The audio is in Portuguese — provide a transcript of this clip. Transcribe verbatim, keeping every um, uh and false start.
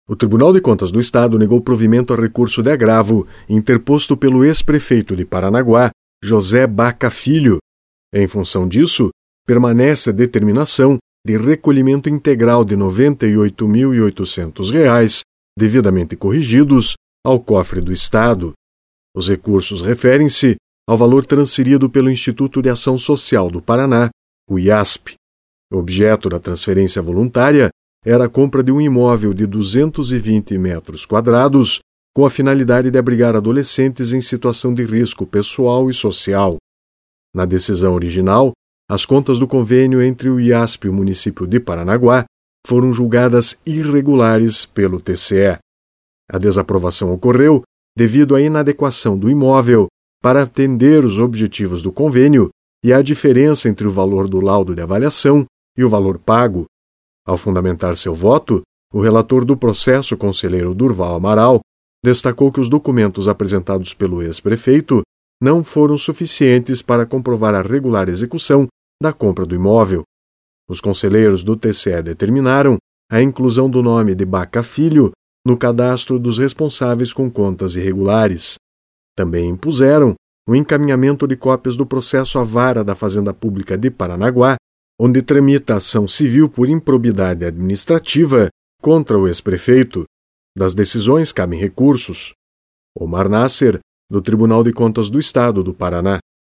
O Tribunal de Contas do Estado negou provimento a recurso de agravo interposto pelo ex-prefeito de Paranaguá, José Baca Filho. Em função disso, permanece a determinação de recolhimento integral de noventa e oito mil e oitocentos reais, devidamente corrigidos, ao cofre do Estado. Os recursos referem-se ao valor transferido pelo Instituto de Ação Social do Paraná, o I A S P. O objeto da transferência voluntária era a compra de um imóvel de duzentos e vinte metros quadrados, com a finalidade de abrigar adolescentes em situação de risco pessoal e social. Na decisão original, as contas do convênio entre o I A S P e o município de Paranaguá foram julgadas irregulares pelo T C E. A desaprovação ocorreu devido à inadequação do imóvel para atender os objetivos do convênio e à diferença entre o valor do laudo de avaliação e o valor pago. Ao fundamentar seu voto, o relator do processo, conselheiro Durval Amaral, destacou que os documentos apresentados pelo ex-prefeito não foram suficientes para comprovar a regular execução da compra do imóvel. Os conselheiros do T C E determinaram a inclusão do nome de Baca Filho no cadastro dos responsáveis com contas irregulares. Também impuseram o encaminhamento de cópias do processo à Vara da Fazenda Pública de Paranaguá, onde tramita ação civil por improbidade administrativa contra o ex-prefeito. Das decisões cabem recursos. Omar Nasser, do Tribunal de Contas do Estado do Paraná.